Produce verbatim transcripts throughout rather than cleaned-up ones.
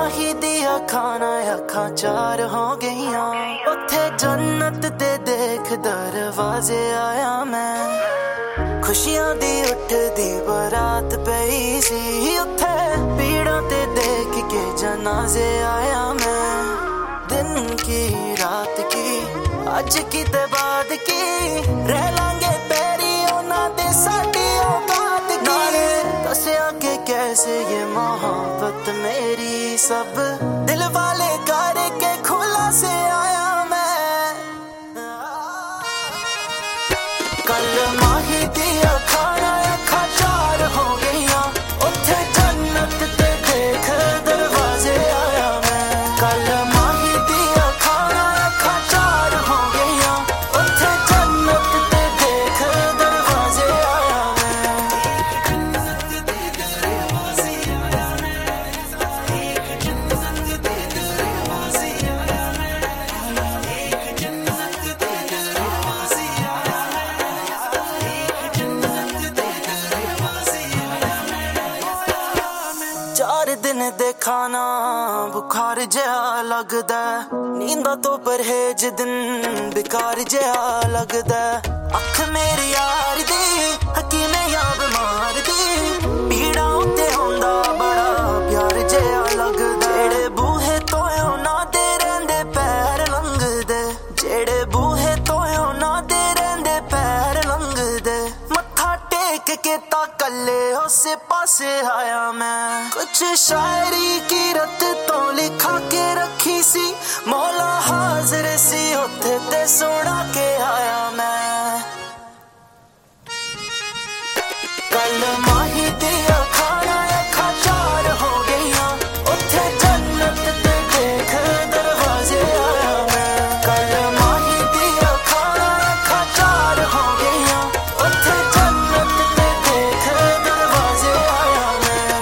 माही दिया खाना अखां चार हो गईया उत्थे जन्नत दे देख दरवाजे आया मैं खुशियां दी उठदी बारात पई सी उत्थे पीड़ां ते देख के जनाजे आया मैं दिन की रात की अज की ते बाद की रह लांगे पैरी ओना दे साडी औकात की दसिया के कैसे ये मोहब्बत मेरी सब दिल वाले करके खुला से आया मैं कल माही दिया खाना अखां चार हो गईया उत्थे जन्नत ते देख दरवाजे आया मैं कल माही दिया खाना अखां चार हो गईया उत्थे जन्नत ते देख दरवाजे आया चार दिन दे खाना बुखार जहा लगदा नींदा तो परहेज दिन बेकार जहा लगदा अख मेरी यार दी हकीम या बीमार दी पीड़ा उत्ते होंदा बड़ा प्यार जहा लगदा जेड़े बूहे तोयो ना दे रहिंदे पैर लंघदे जेड़े बूहे तोयो ना दे रहिंदे पैर लंघदे मत्था टेक के ता कल्ले उसे पासे आया मैं कुछ शायरी की रत तो लिखा के रखी सी मौला हाजिर सी उत्थे ते सुना के आया मैं कल माही दिया खाना अखां चार हो गईया उत्थे जन्नत ते देख दरवाजे आया मैं कल माही दिया खाना अखां चार हो गईया उत्थे जन्नत ते देख दरवाजे आया मैं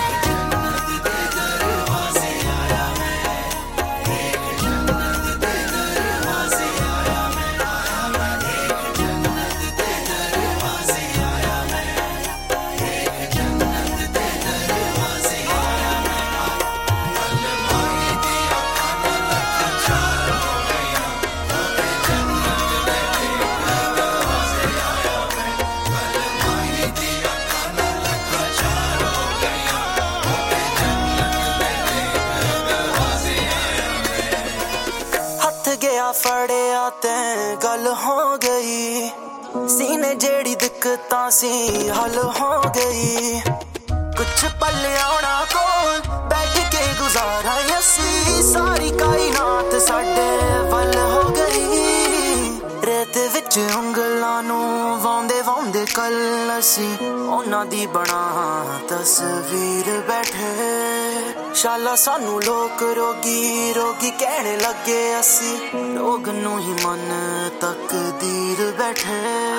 गया फड़िया ते गल हो गई सीने जेड़ी दिक्कतां सी हल हो गई कुछ पल आना कोल बैठ के गुजारा असी सारी कायनात साडे वल हो गई रेत विच उंगलां नू वांदे वांदे कल असी ओना दी बना तस्वीर बैठे शाला सानू लोक रोगी रोगी कहने लगे असी रोग नू ही मन तकदीर बैठे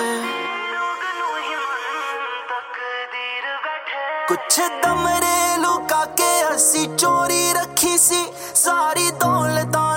कुछ दमरे लुका के असी चोरी रखी सी सारी दौलतां